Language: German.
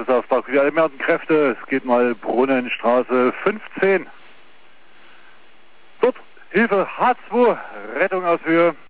Rettungsauftrag für die allmärten Kräfte. Es geht mal Brunnenstraße 15. Dort Hilfe H2, Rettung aus Höhe.